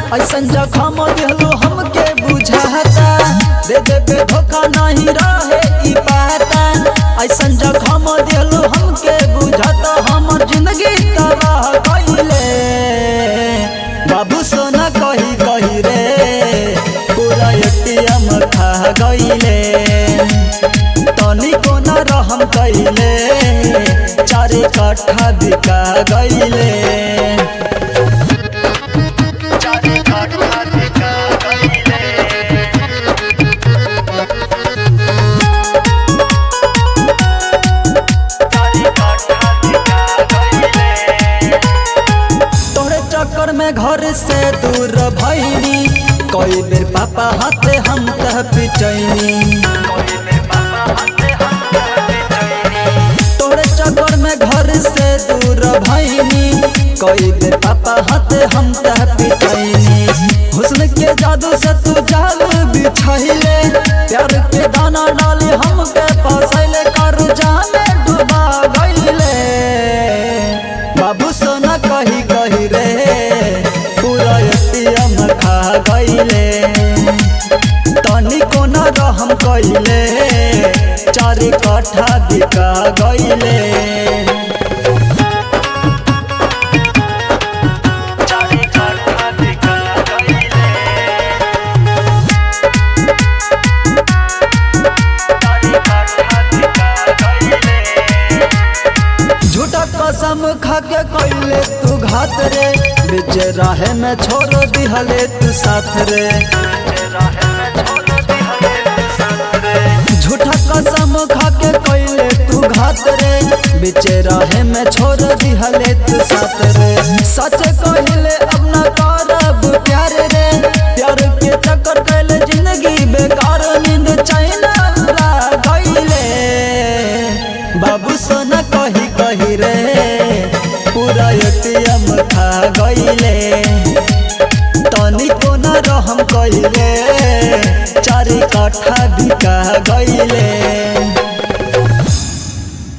ऐसन जखम दिलू हमके बुझाता दे देबे धोखा नहीं रहे ई पाता ऐसन जखम दिलू हमके बुझाता हमर जिंदगी तबाह कइले बाबू सोना कही कही रे पूरा एटीएम खा गइले तनी कोना रहम कइले 4 कट्ठा बिका गइले चक्कर में घर से दूर भइनी कई बेर पापा हाथे हम तह पिटैनी तोरे चक्कर में घर से दूर भइनी कई बेर पापा हाथे हम तह पिटैनी हुस्न के जादू से तू जाल बिछैले प्यार के दाना डाली हमके फसैले कर्जा में डूबा गइले बाबू सोना कही कही रे पूरा एटीएम खा गइले तनी कोना रहम कइले 4 कट्ठा बिका गइले झूठा कसम खा के कइले तू घात रे बीच राहे में छोड़ दिहले तू साथ रे झूठा कसम खा के कइले तू घात रे बीच राहे में छोड़ दिहले तू साथ रे सच कहिले अब न करब प्यार रे प्यार के चक्कर कइले जिंदगी बेकार नींद चैन उड़ा गइले बाबू सोना कही कही रे पूरा एटीएम खा गइले तनी कोना रहम कइले 4 कट्ठा बिका गइले।